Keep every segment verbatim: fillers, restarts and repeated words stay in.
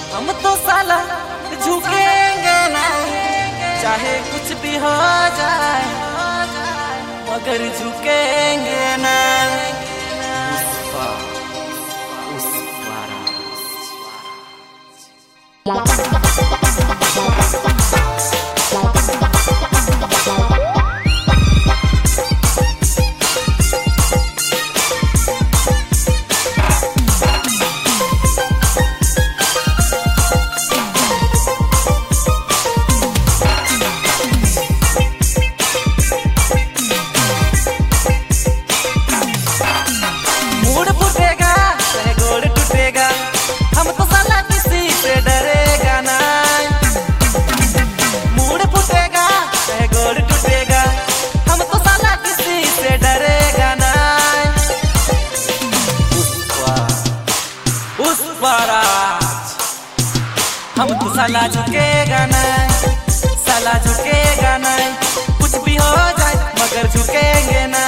हम तो साला झुकेंगे ना, चाहे कुछ भी हो जाए, मगर झुकेंगे ना। मूड फूटेगा चाहे गोड़ टूटेगा, हम तो साला किसी से डरेगा ना। मूड फूटेगा चाहे गोड़ टूटेगा, हम तो साला किसी से डरेगा ना। उस पार आज हम तो साला झुकेगा ना, साला झुकेगा ना। कुछ भी हो जाए मगर झुकेंगे ना।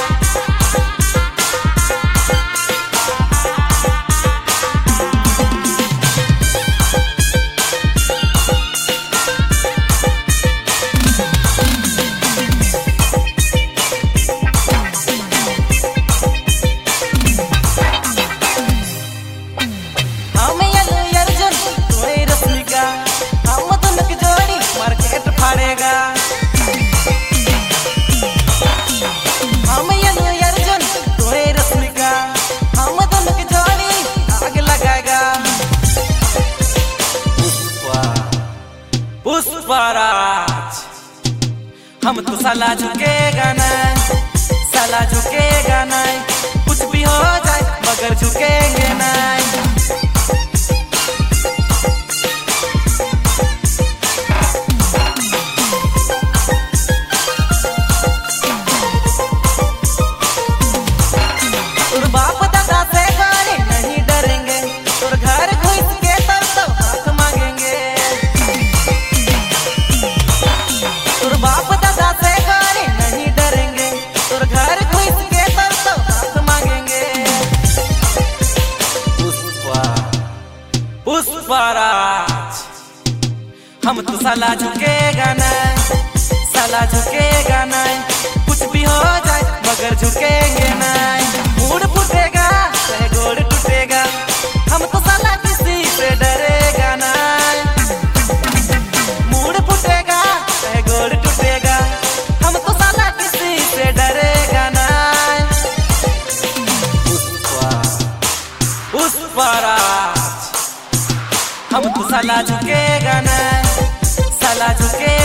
पुष्पराज हम तो साला झुकेगा ना, साला झुकेगा ना। कुछ भी हो जाए मगर झुकेंगे ना। और बाप दादा से गाने नहीं डरेंगे, और घर घुस के तर तो हाथ मांगेंगे। और बाप दादा से गाने नहीं डरेंगे, और घर घुस के तर तो हाथ मांगेंगे। पुष्पा पुष्पराज हम तो साला झुकेगा ना, साला झुकेगा ना। कुछ भी हो जाए मगर झुकेंगे ना। मूड फूटेगा चाहे गोड़ टूटेगा, हम तो साला किसी से डरेगा ना। मूड फूटेगा चाहे गोड़ टूटेगा, हम तो साला किसी से डरेगा ना। पुष्पराज हम तो साला झुकेगा ना, साला झुके